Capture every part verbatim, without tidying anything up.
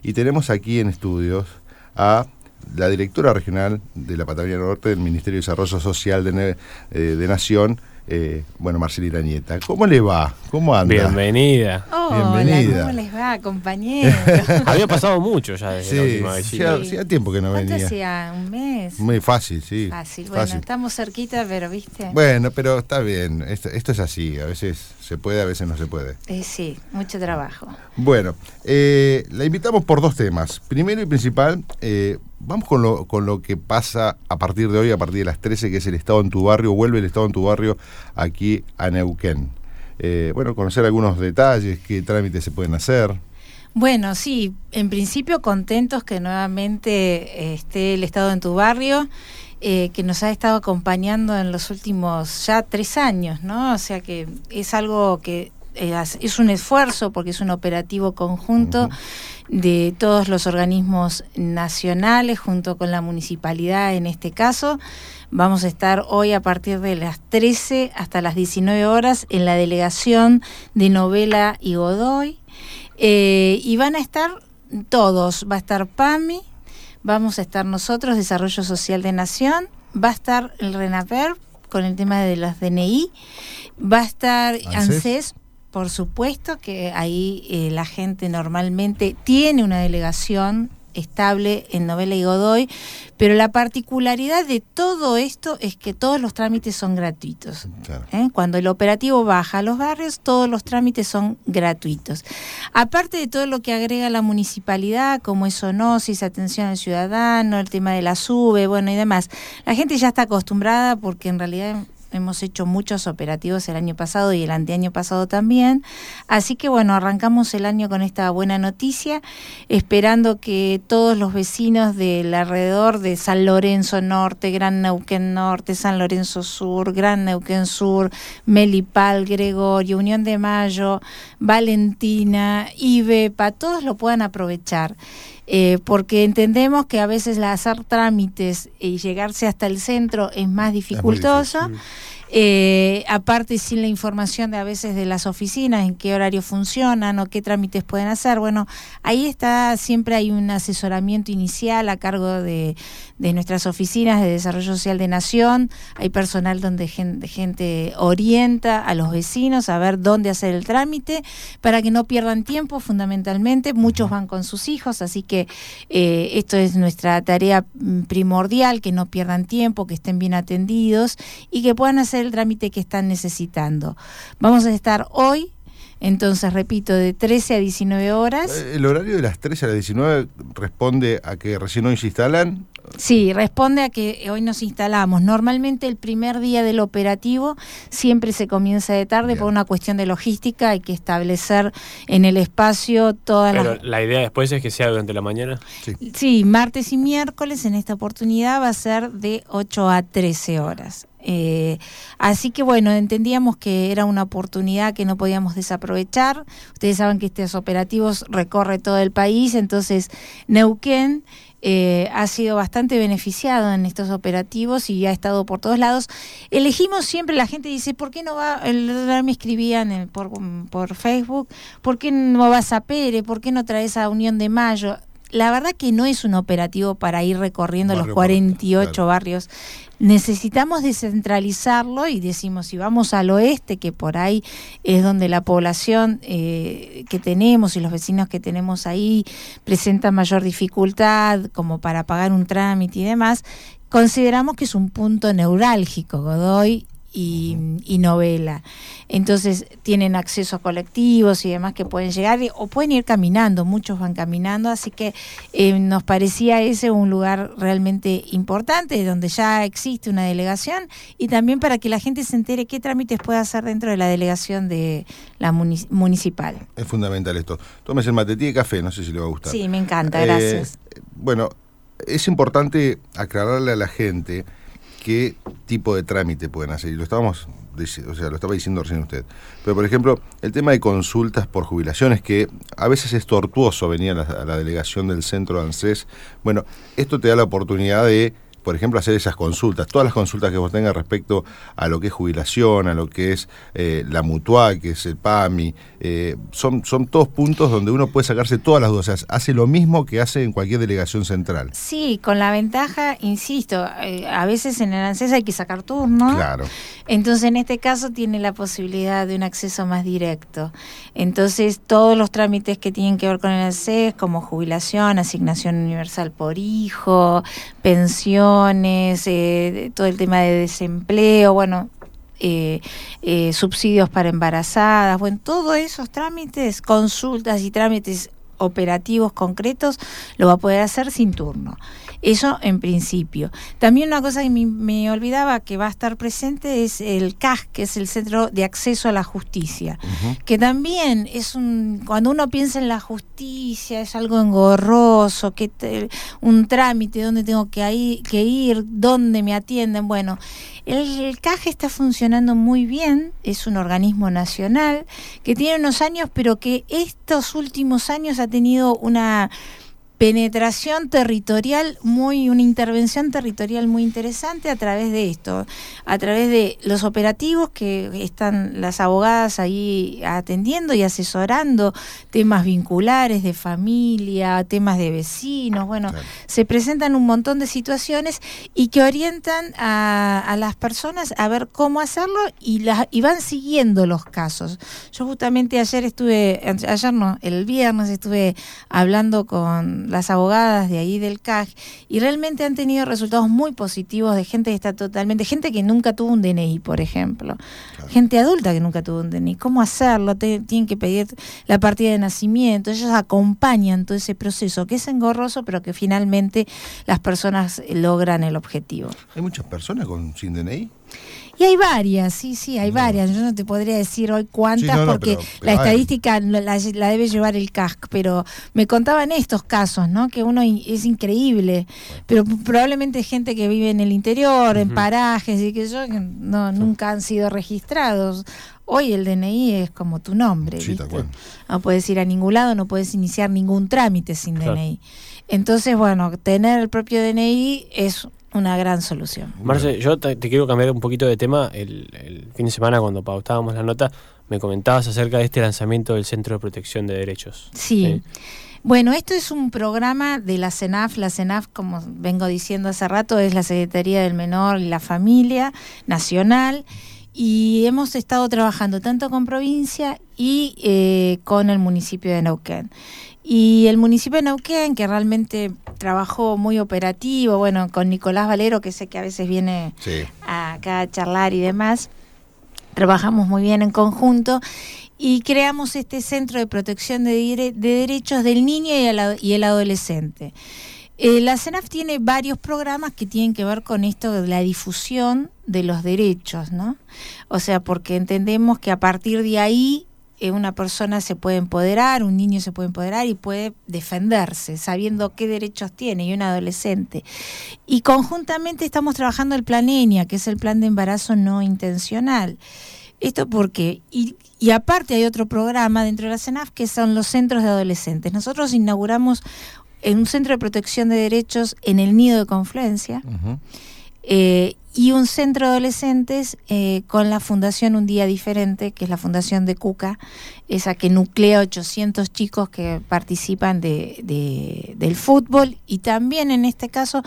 Y tenemos aquí en estudios a la directora regional de la Patagonia Norte del Ministerio de Desarrollo Social de, eh, de Nación, eh, bueno, Marcelina Nieta. ¿Cómo le va? ¿Cómo anda? Bienvenida. Hola, Bienvenida. ¿cómo les va, compañeros? Había pasado mucho ya desde Sí, la última vez. sí, hacía tiempo que no ¿Cuánto venía. hacía? ¿Un mes? Muy fácil, sí. Fácil, bueno, fácil. estamos cerquita, pero viste. Bueno, pero está bien. Esto, esto es así. A veces se puede, a veces no se puede. Eh, sí, mucho trabajo. Bueno, eh, la invitamos por dos temas. Primero y principal, eh, vamos con lo, con lo que pasa a partir de hoy, a partir de las trece, que es el Estado en tu barrio. Vuelve el Estado en tu barrio aquí a Neuquén. Eh, bueno, conocer algunos detalles, qué trámites se pueden hacer. Bueno, sí, en principio contentos que nuevamente esté el Estado en tu barrio, eh, que nos ha estado acompañando en los últimos ya tres años, ¿no? O sea que es algo que eh, es un esfuerzo porque es un operativo conjunto uh-huh. de todos los organismos nacionales junto con la municipalidad en este caso. Vamos a estar hoy a partir de las trece hasta las diecinueve horas en la delegación de Novela y Godoy. Eh, y van a estar todos, va a estar PAMI, vamos a estar nosotros, Desarrollo Social de Nación, va a estar el RENAPER con el tema de los D N I, va a estar ANSES, ANSES por supuesto que ahí eh, la gente normalmente tiene una delegación estable en Novela y Godoy, pero la particularidad de todo esto es que todos los trámites son gratuitos. Claro. ¿Eh? Cuando el operativo baja a los barrios, todos los trámites son gratuitos. Aparte de todo lo que agrega la municipalidad, como es zoonosis, atención al ciudadano, el tema de la SUBE, bueno y demás, la gente ya está acostumbrada porque en realidad hemos hecho muchos operativos el año pasado y el anteaño pasado también. Así que bueno, arrancamos el año con esta buena noticia, esperando que todos los vecinos del alrededor de San Lorenzo Norte, Gran Neuquén Norte, San Lorenzo Sur, Gran Neuquén Sur, Melipal, Gregorio, Unión de Mayo, Valentina, Ibepa, todos lo puedan aprovechar. Eh, porque entendemos que a veces hacer trámites y llegarse hasta el centro es más dificultoso. Es muy difícil. Eh, aparte sin la información de a veces de las oficinas, en qué horario funcionan o qué trámites pueden hacer. Bueno, ahí está, siempre hay un asesoramiento inicial a cargo de, de nuestras oficinas de Desarrollo Social de Nación. Hay personal donde gente, gente orienta a los vecinos a ver dónde hacer el trámite para que no pierdan tiempo fundamentalmente. Muchos van con sus hijos, así que eh, esto es nuestra tarea primordial, que no pierdan tiempo, que estén bien atendidos y que puedan hacer el trámite que están necesitando. Vamos a estar hoy, entonces repito, de trece a diecinueve horas. ¿El horario de las trece a las diecinueve responde a que recién hoy se instalan? Sí, responde a que hoy nos instalamos. Normalmente el primer día del operativo siempre se comienza de tarde. Bien. Por una cuestión de logística, hay que establecer en el espacio todas las... Pero la idea después es que sea durante la mañana. Sí. Sí, martes y miércoles en esta oportunidad va a ser de ocho a trece horas. Eh, así que bueno, entendíamos que era una oportunidad que no podíamos desaprovechar. Ustedes saben que estos operativos recorre todo el país, entonces Neuquén eh, ha sido bastante beneficiado en estos operativos y ha estado por todos lados. Elegimos siempre, la gente dice, ¿por qué no va? El otro día me escribían en, por, por Facebook, ¿por qué no vas a Pere? ¿Por qué no traes a Unión de Mayo? La verdad que no es un operativo para ir recorriendo Barrio los cuarenta y ocho claro. barrios. Necesitamos descentralizarlo y decimos, si vamos al oeste, que por ahí es donde la población eh, que tenemos y los vecinos que tenemos ahí presentan mayor dificultad, como para pagar un trámite y demás, consideramos que es un punto neurálgico, Godoy y, y Novela. Entonces tienen acceso a colectivos y demás que pueden llegar o pueden ir caminando, muchos van caminando, así que eh, nos parecía ese un lugar realmente importante donde ya existe una delegación y también para que la gente se entere qué trámites puede hacer dentro de la delegación de la munic- municipal. Es fundamental esto. Tómese el matetí de café, no sé si le va a gustar. Sí, me encanta, gracias. Eh, bueno, es importante aclararle a la gente qué tipo de trámite pueden hacer, y lo estábamos, o sea, lo estaba diciendo recién usted. Pero, por ejemplo, el tema de consultas por jubilaciones, que a veces es tortuoso venir a la, a la delegación del centro de ANSES. Bueno, esto te da la oportunidad de por ejemplo, hacer esas consultas, todas las consultas que vos tengas respecto a lo que es jubilación, a lo que es eh, la mutua, que es el PAMI, eh, son, son todos puntos donde uno puede sacarse todas las dudas, o sea, hace lo mismo que hace en cualquier delegación central. Sí, con la ventaja, insisto, eh, a veces en el ANSES hay que sacar turno. Claro. Entonces, en este caso tiene la posibilidad de un acceso más directo. Entonces, todos los trámites que tienen que ver con el ANSES, como jubilación, asignación universal por hijo, pensiones, eh, todo el tema de desempleo, bueno, eh, eh, subsidios para embarazadas, bueno, todos esos trámites, consultas y trámites operativos concretos, lo va a poder hacer sin turno. Eso en principio. También una cosa que me, me olvidaba que va a estar presente es el C A J, que es el Centro de Acceso a la Justicia, uh-huh. que también es un, cuando uno piensa en la justicia, es algo engorroso, que te, un trámite, dónde tengo que ir, que ir, dónde me atienden. Bueno, el, el C A J está funcionando muy bien, es un organismo nacional que tiene unos años, pero que estos últimos años ha tenido una penetración territorial muy, una intervención territorial muy interesante a través de esto, a través de los operativos que están las abogadas ahí atendiendo y asesorando, temas vinculares de familia, temas de vecinos, bueno, claro. Se presentan un montón de situaciones y que orientan a, a las personas a ver cómo hacerlo y, las, y van siguiendo los casos. Yo justamente ayer estuve, ayer no, el viernes estuve hablando con las abogadas de ahí del C A J y realmente han tenido resultados muy positivos de gente que está totalmente, gente que nunca tuvo un D N I, por ejemplo, claro. Gente adulta que nunca tuvo un D N I, ¿cómo hacerlo? Te, tienen que pedir la partida de nacimiento, ellos acompañan todo ese proceso que es engorroso, pero que finalmente las personas logran el objetivo. ¿Hay muchas personas con sin D N I? Y hay varias, sí, sí, hay no. varias. Yo no te podría decir hoy cuántas, sí, no, no, porque pero, pero la estadística la, la debe llevar el C A J, pero me contaban estos casos, ¿no? Que uno es increíble, pero probablemente gente que vive en el interior, uh-huh. en parajes, y que yo no, nunca han sido registrados. Hoy el D N I es como tu nombre, sí, ¿viste? Bueno. No puedes ir a ningún lado, no puedes iniciar ningún trámite sin claro. D N I. Entonces, bueno, tener el propio D N I es una gran solución. Marce, yo te, te quiero cambiar un poquito de tema. El, el fin de semana, cuando pautábamos la nota, me comentabas acerca de este lanzamiento del Centro de Protección de Derechos. Sí. ¿Sí? Bueno, esto es un programa de la CENAF. La CENAF, como vengo diciendo hace rato, es la Secretaría del Menor y la Familia Nacional. Y hemos estado trabajando tanto con provincia y eh, con el municipio de Neuquén. Y el municipio de Neuquén, que realmente trabajó muy operativo, bueno, con Nicolás Valero, que sé que a veces viene sí. acá a charlar y demás, trabajamos muy bien en conjunto y creamos este Centro de Protección de, dire- de Derechos del Niño y el, y el Adolescente. Eh, la CENAF tiene varios programas que tienen que ver con esto de la difusión de los derechos, ¿no? O sea, porque entendemos que a partir de ahí eh, una persona se puede empoderar, un niño se puede empoderar y puede defenderse, sabiendo qué derechos tiene, y un adolescente. Y conjuntamente estamos trabajando el Plan ENIA, que es el Plan de Embarazo No Intencional. Esto porque, y, y aparte hay otro programa dentro de la CENAF que son los centros de adolescentes. Nosotros inauguramos en un centro de protección de derechos en el Nido de Confluencia, uh-huh. eh, y un centro de adolescentes eh, con la Fundación Un Día Diferente, que es la Fundación de Cuca, esa que nuclea ochocientos chicos que participan de, de, del fútbol, y también en este caso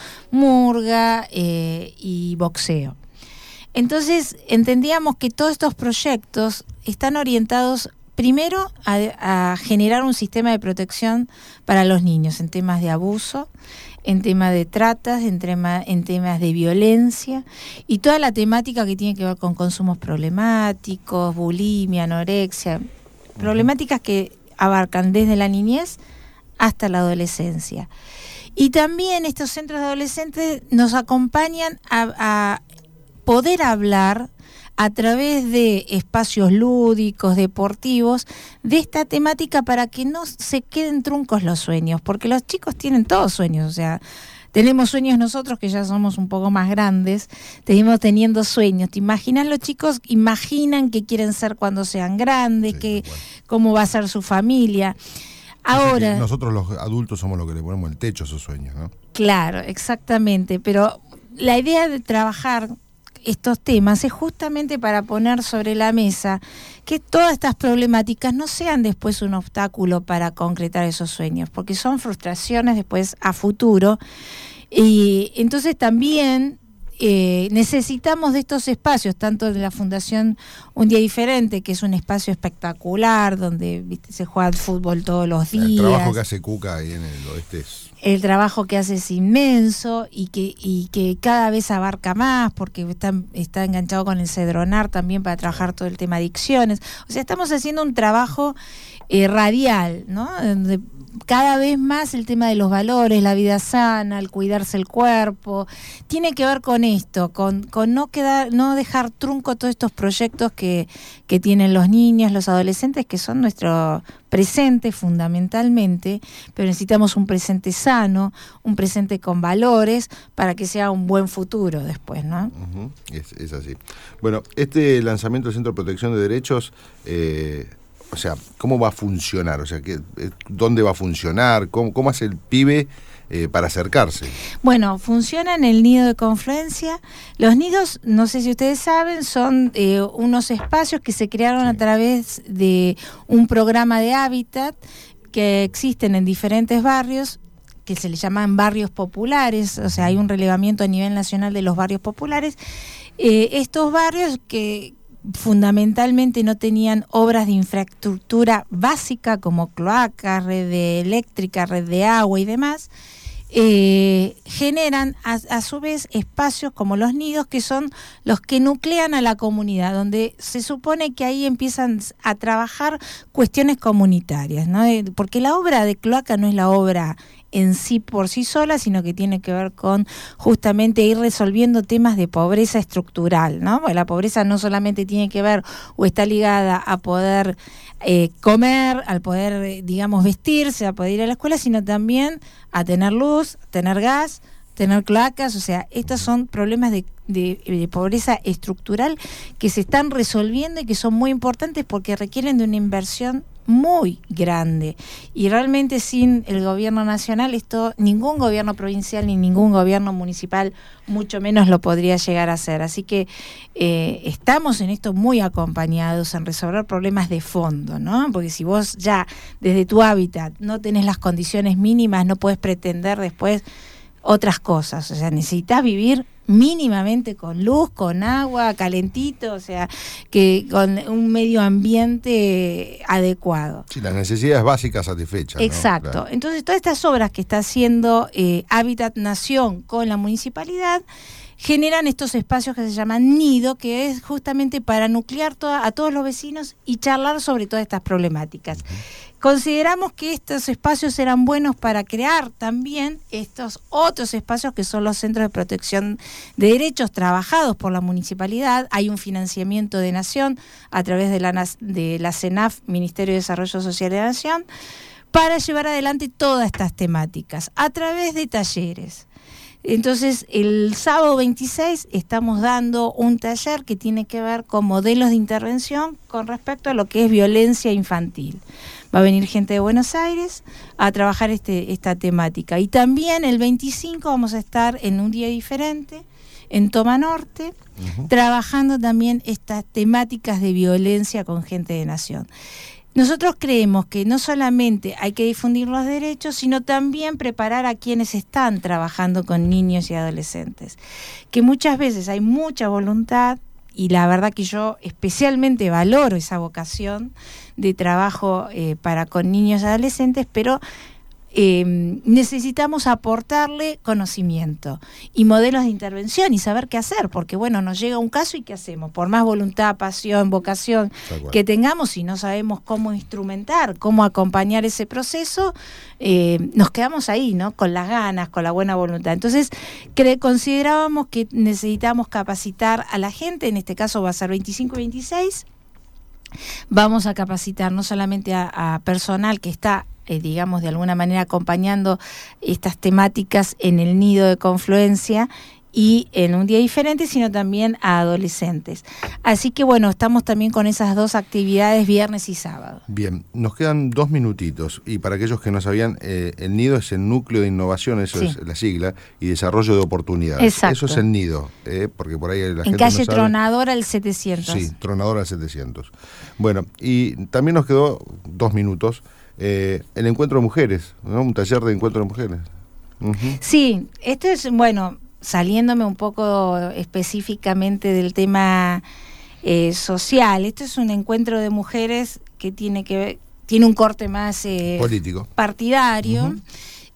murga eh, y boxeo. Entonces entendíamos que todos estos proyectos están orientados primero a, a generar un sistema de protección para los niños en temas de abuso, en temas de tratas, en, tema, en temas de violencia y toda la temática que tiene que ver con consumos problemáticos, bulimia, anorexia, uh-huh. problemáticas que abarcan desde la niñez hasta la adolescencia. Y también estos centros de adolescentes nos acompañan a, a poder hablar a través de espacios lúdicos, deportivos, de esta temática para que no se queden truncos los sueños, porque los chicos tienen todos sueños, o sea, tenemos sueños nosotros que ya somos un poco más grandes, tenemos teniendo sueños. ¿Te imaginas los chicos? Imaginan qué quieren ser cuando sean grandes, sí, que, bueno. cómo va a ser su familia. Ahora, o sea, nosotros los adultos somos los que le ponemos el techo a esos sueños, ¿no? Claro, exactamente, pero la idea de trabajar estos temas es justamente para poner sobre la mesa que todas estas problemáticas no sean después un obstáculo para concretar esos sueños, porque son frustraciones después a futuro. Y entonces también eh, necesitamos de estos espacios, tanto de la Fundación Un Día Diferente, que es un espacio espectacular, donde ¿viste? Se juega al fútbol todos los días. El trabajo que hace Cuca ahí en el oeste es... El trabajo que hace es inmenso y que, y que cada vez abarca más, porque está, está enganchado con el Cedronar también para trabajar todo el tema de adicciones. O sea, estamos haciendo un trabajo eh, radial, ¿no? Donde cada vez más el tema de los valores, la vida sana, el cuidarse el cuerpo, tiene que ver con esto, con, con no quedar, no dejar trunco todos estos proyectos que, que tienen los niños, los adolescentes, que son nuestro presente fundamentalmente, pero necesitamos un presente sano, un presente con valores para que sea un buen futuro después, ¿no? Uh-huh. Es, es así. Bueno, este lanzamiento del Centro de Protección de Derechos, eh, o sea, ¿cómo va a funcionar? O sea, ¿qué, ¿dónde va a funcionar? ¿Cómo, cómo hace el pibe eh, para acercarse? Bueno, funciona en el nido de Confluencia. Los nidos, no sé si ustedes saben, son eh, unos espacios que se crearon sí. a través de un programa de hábitat que existen en diferentes barrios, que se le llaman barrios populares, o sea, hay un relevamiento a nivel nacional de los barrios populares. Eh, estos barrios que fundamentalmente no tenían obras de infraestructura básica como cloacas, red eléctrica, red de agua y demás, eh, generan a, a su vez espacios como los nidos, que son los que nuclean a la comunidad, donde se supone que ahí empiezan a trabajar cuestiones comunitarias, ¿no? Porque la obra de cloaca no es la obra en sí por sí sola, sino que tiene que ver con justamente ir resolviendo temas de pobreza estructural, ¿no? Porque la pobreza no solamente tiene que ver o está ligada a poder eh, comer, al poder, digamos, vestirse, a poder ir a la escuela, sino también a tener luz, tener gas, tener cloacas. O sea, estos son problemas de, de, de pobreza estructural que se están resolviendo y que son muy importantes porque requieren de una inversión muy grande, y realmente sin el gobierno nacional esto, ningún gobierno provincial ni ningún gobierno municipal mucho menos lo podría llegar a hacer. Así que eh, estamos en esto muy acompañados en resolver problemas de fondo, ¿no? Porque si vos ya desde tu hábitat no tenés las condiciones mínimas, no podés pretender después otras cosas. O sea, necesitas vivir mínimamente con luz, con agua, calentito, o sea, que con un medio ambiente adecuado. Sí, las necesidades básicas satisfechas. Exacto. ¿No? Claro. Entonces, todas estas obras que está haciendo eh, Hábitat Nación con la municipalidad generan estos espacios que se llaman nido, que es justamente para nuclear toda, a todos los vecinos y charlar sobre todas estas problemáticas. Uh-huh. Consideramos que estos espacios eran buenos para crear también estos otros espacios que son los centros de protección de derechos trabajados por la municipalidad. Hay un financiamiento de Nación a través de la, de la CENAF, Ministerio de Desarrollo Social de la Nación, para llevar adelante todas estas temáticas a través de talleres. Entonces, el sábado veintiséis estamos dando un taller que tiene que ver con modelos de intervención con respecto a lo que es violencia infantil. Va a venir gente de Buenos Aires a trabajar este, esta temática. Y también el veinticinco vamos a estar en Un Día Diferente, en Toma Norte, uh-huh. trabajando también estas temáticas de violencia con gente de Nación. Nosotros creemos que no solamente hay que difundir los derechos, sino también preparar a quienes están trabajando con niños y adolescentes. Que muchas veces hay mucha voluntad, y la verdad que yo especialmente valoro esa vocación de trabajo eh, para con niños y adolescentes, pero eh, necesitamos aportarle conocimiento y modelos de intervención y saber qué hacer, porque bueno, nos llega un caso y ¿qué hacemos? Por más voluntad, pasión, vocación que tengamos, si no sabemos cómo instrumentar, cómo acompañar ese proceso, eh, nos quedamos ahí, ¿no? Con las ganas, con la buena voluntad. Entonces, cre- considerábamos que necesitamos capacitar a la gente, en este caso va a ser veinticinco y veintiséis, vamos a capacitar no solamente a, a personal que está Eh, digamos, de alguna manera acompañando estas temáticas en el nido de Confluencia y en un día diferente, sino también a adolescentes. Así que bueno, estamos también con esas dos actividades viernes y sábado. Bien, nos quedan dos minutitos y para aquellos que no sabían, eh, el NIDO es el Núcleo de Innovación, eso sí. es la sigla, y Desarrollo de Oportunidades. Exacto. Eso es el NIDO, eh, porque por ahí la en gente calle no sabe. Tronadora el setecientos. Sí, Tronadora el setecientos. Bueno, y también nos quedó dos minutos, eh, el encuentro de mujeres, ¿no? Un taller de encuentro de mujeres. Uh-huh. Sí, esto es, bueno, saliéndome un poco específicamente del tema eh, social, esto es un encuentro de mujeres que tiene que ver, tiene un corte más eh, político, partidario. Uh-huh.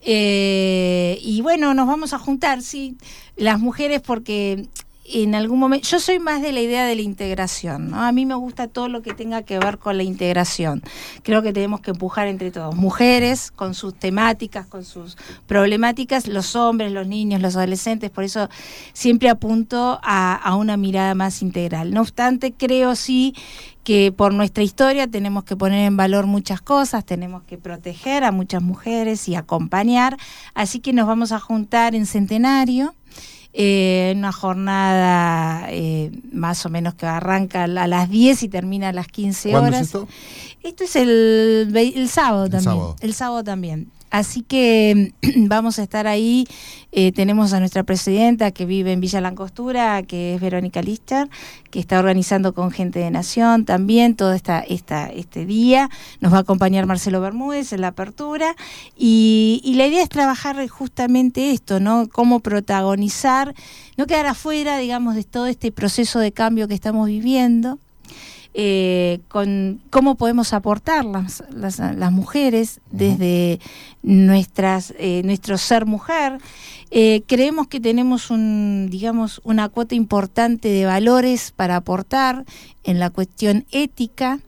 eh, y bueno, nos vamos a juntar, sí, las mujeres, porque en algún momento, yo soy más de la idea de la integración, ¿no? A mí me gusta todo lo que tenga que ver con la integración. Creo que tenemos que empujar entre todos, mujeres con sus temáticas, con sus problemáticas, los hombres, los niños, los adolescentes, por eso siempre apunto a, a una mirada más integral. No obstante, creo sí que por nuestra historia tenemos que poner en valor muchas cosas, tenemos que proteger a muchas mujeres y acompañar, así que nos vamos a juntar en Centenario, Eh, una jornada eh, más o menos que arranca a las diez y termina a las quince horas. ¿Cuándo es esto? Esto es el, el sábado el también. Sábado. El sábado también. Así que vamos a estar ahí. Eh, tenemos a nuestra presidenta que vive en Villa Langostura, que es Verónica Lister, que está organizando con Gente de Nación también todo esta, esta, este día. Nos va a acompañar Marcelo Bermúdez en la apertura. Y, y la idea es trabajar justamente esto, ¿no? Cómo protagonizar, no quedar afuera, digamos, de todo este proceso de cambio que estamos viviendo. Eh, con cómo podemos aportar las, las, las mujeres desde nuestras eh, nuestro ser mujer. Eh, creemos que tenemos un digamos una cuota importante de valores para aportar en la cuestión ética.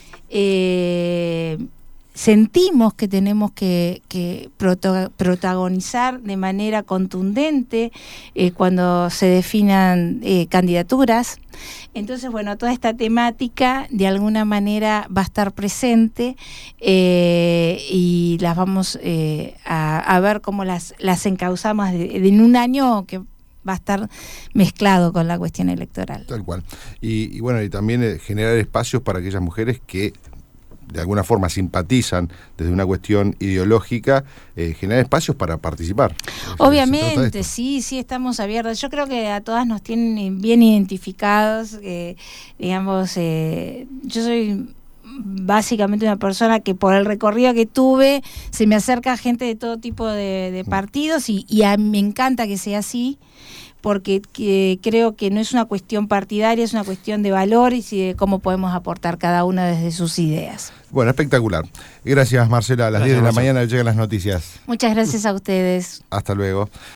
Eh, sentimos que tenemos que, que proto- protagonizar de manera contundente eh, cuando se definan eh, candidaturas. Entonces, bueno, toda esta temática de alguna manera va a estar presente eh, y las vamos eh, a, a ver cómo las, las encauzamos de, de en un año que va a estar mezclado con la cuestión electoral. Tal cual. Y, y bueno, y también eh, generar espacios para aquellas mujeres que de alguna forma simpatizan desde una cuestión ideológica, eh, generar espacios para participar. Obviamente, sí, sí, estamos abiertos. Yo creo que a todas nos tienen bien identificados, eh, digamos, eh, yo soy básicamente una persona que por el recorrido que tuve se me acerca gente de todo tipo de, de partidos y, y a mí me encanta que sea así, porque que, creo que no es una cuestión partidaria, es una cuestión de valores y de cómo podemos aportar cada una desde sus ideas. Bueno, espectacular. Gracias, Marcela. A las Gracias, diez de la Marcela. mañana llegan las noticias. Muchas gracias a ustedes. Hasta luego.